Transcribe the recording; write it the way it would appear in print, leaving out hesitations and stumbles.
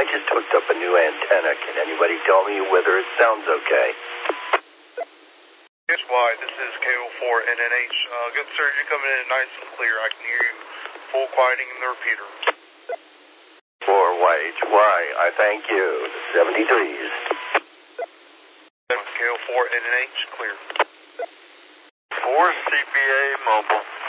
I just hooked up a new antenna. Can anybody tell me whether it sounds okay? Yes, why? This is KO4NNH. Good sir, you're coming in nice and clear. I can hear you full quieting in the repeater. 4YHY, I thank you. 73s. KO4NNH, clear. 4 CPA mobile.